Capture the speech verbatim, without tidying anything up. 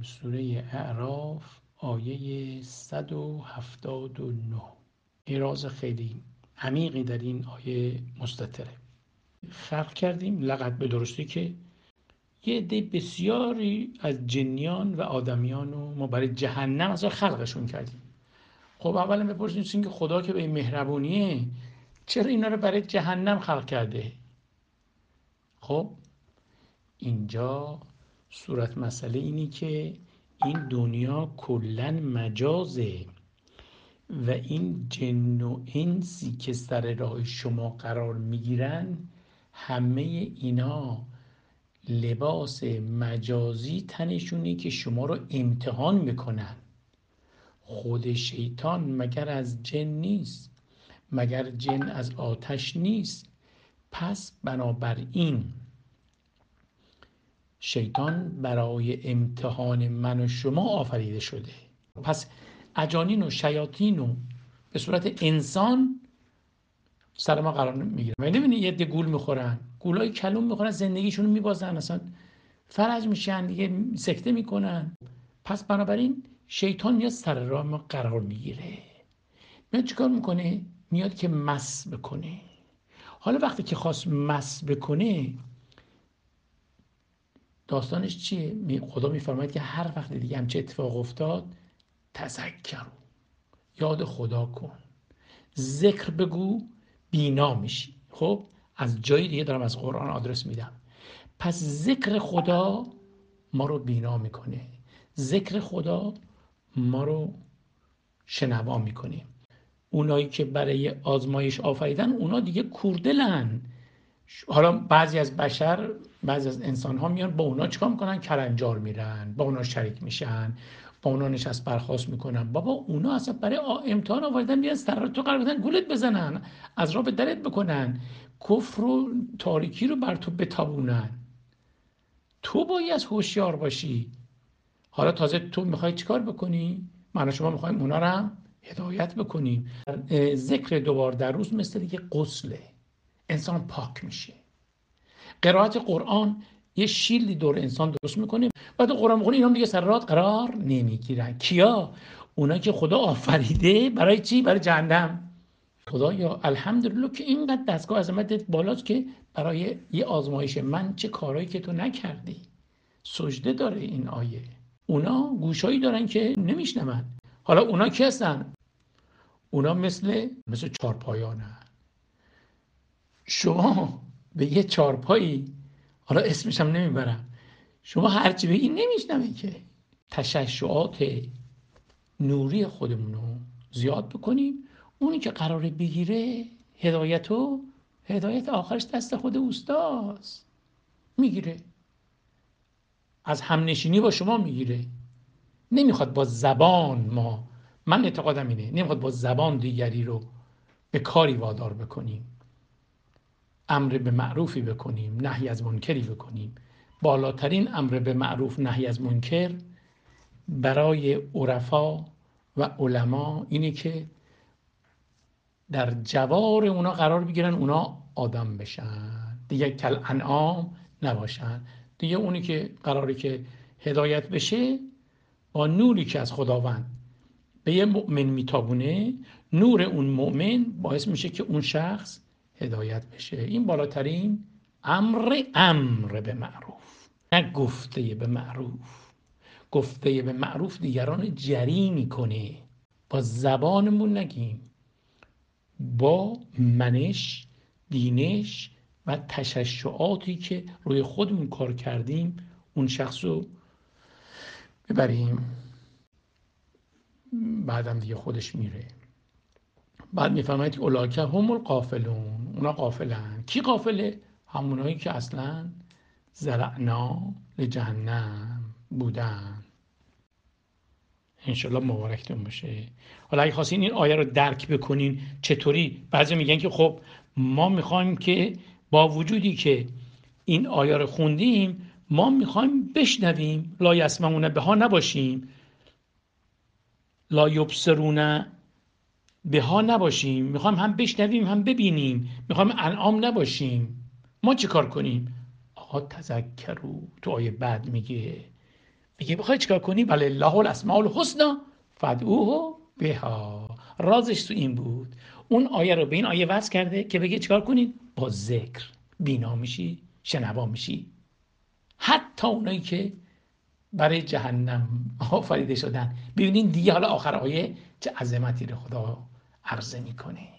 سوره اعراف آیه صد و هفتاد و نه. این راز خیلی عمیقی در این آیه مستتره. خلق کردیم لقد به درستی که یه عده بسیاری از جنیان و آدمیان رو ما برای جهنم اصلا خلقشون کردیم. خب اولا بپرسیم که خدا که به این مهربونیه چرا اینا رو برای جهنم خلق کرده؟ خب اینجا صورت مسئله اینی که این دنیا کلن مجازه و این جن و انسی که سر راه شما قرار میگیرن همه اینا لباس مجازی تنشونه که شما رو امتحان میکنن. خود شیطان مگر از جن نیست؟ مگر جن از آتش نیست؟ پس بنابراین شیطان برای امتحان من و شما آفریده شده. پس اجانین و شیاطین و به صورت انسان سر ما قرار میگیرن و نمی‌بینی یه عده گول میخورن، گولای کلوم میخورن، زندگیشون رو میبازن، اصلا فرج میشن دیگه، سکته میکنن. پس بنابراین شیطان میاد سر راه ما قرار میگیره. میاد چیکار میکنه؟ میاد که مس بکنه. حالا وقتی که خواست مس بکنه داستانش چیه؟ خدا میفرماید که هر وقت دیگه همچه اتفاق افتاد تذکروا، یاد خدا کن، ذکر بگو، بینا میشی. خب از جای دیگه دارم از قرآن آدرس میدم. پس ذکر خدا ما رو بینا میکنه، ذکر خدا ما رو شنوا میکنه. اونایی که برای آزمایش آفریدن اونا دیگه کوردلن. حالا بعضی از بشر، بعضی از انسان ها میان با اونا چیکار میکنن؟ کلنجار میرن، با اونا شریک میشن، با اونا نشست برخاست میکنن. بابا اونا اصلا برای امتحان آوردن، میان سر تو قرار بدن گولت بزنن، از راه به درت بکنن، کفر و تاریکی رو بر تو بتابونن. تو باید هوشیار باشی. حالا تازه تو میخوای چیکار بکنی؟ من و شما میخوایم اونا رو هدایت بکنیم. ذکر دوبار در روز مثل دیگه غسله، انسان پاک میشه. قرائت قرآن یه شیلدی دور انسان درست میکنه. بعد قرآن میخونه اینا هم دیگه سر راه قرار نمیگیرن. کیا؟ اونا که خدا آفریده برای چی؟ برای جهنم. خدایا الحمدلله که اینقدر دستگاه عظمتت بالاست که برای یه آزمایش من چه کارهایی که تو نکردی. سجده داره این آیه. اونا گوشایی دارن که نمیشنون. حالا اونا کی هستن؟ اونا مثل مثل چارپایانن. شما به یه چارپایی، حالا اسمش هم نمیبرم، شما هرچی بگی نمیشنوه که. تشعشعات نوری خودمون رو زیاد بکنیم. اونی که قراره بگیره هدایتو، هدایت آخرش دست خود اوستاست، میگیره، از همنشینی با شما میگیره. نمیخواد با زبان، ما من اعتقادم اینه، نمیخواد با زبان دیگری رو به کاری وادار بکنیم، امر به معروفی بکنیم، نهی از منکری بکنیم. بالاترین امر به معروف، نهی از منکر برای عرفا و علما اینه که در جوار اونا قرار بگیرن، اونا آدم بشن دیگه، کل انعام نباشن دیگه. اونی که قراره که هدایت بشه با نوری که از خداوند به یه مؤمن میتابونه، نور اون مؤمن باعث میشه که اون شخص هدایت بشه. این بالاترین امر، امر به معروف، نه گفته به معروف. گفته به معروف دیگران جری میکنه. با زبانمون نگیم، با منش، دینش و تششعاتی که روی خودمون کار کردیم اون شخص رو ببریم، بعدم دیگه خودش میره. بعد میفهمید که اولاکه هم الغافلون، اونا غافلن. کی غافله؟ همونایی که اصلا زرعنا لجهنم بودن. انشالله مبارکتون باشه. حالا اگه خواستین این آیه رو درک بکنین چطوری، بعضی میگن که خب ما میخوایم که با وجودی که این آیه رو خوندیم ما میخوایم بشنویم، لا یسمعون بها نباشیم، لا یبصرون بها نباشیم، میخوایم هم بشنویم هم ببینیم، میخوایم انعام نباشیم. ما چه کار کنیم؟ آقا تذکروا تو آیه بعد میگه میگه بخوای چیکار کنی؟ بله الله الاسماء الحسنی فادعوه بها. رازش تو این بود. اون آیه رو به این آیه وصل کرده که بگه چیکار کنید؟ با ذکر بینا میشی، شنوا میشی. حتی اونایی که برای جهنم آفریده شدن. ببینید دیگه حالا آخر آیه چه عظمتی رو خدا عرضه میکنه.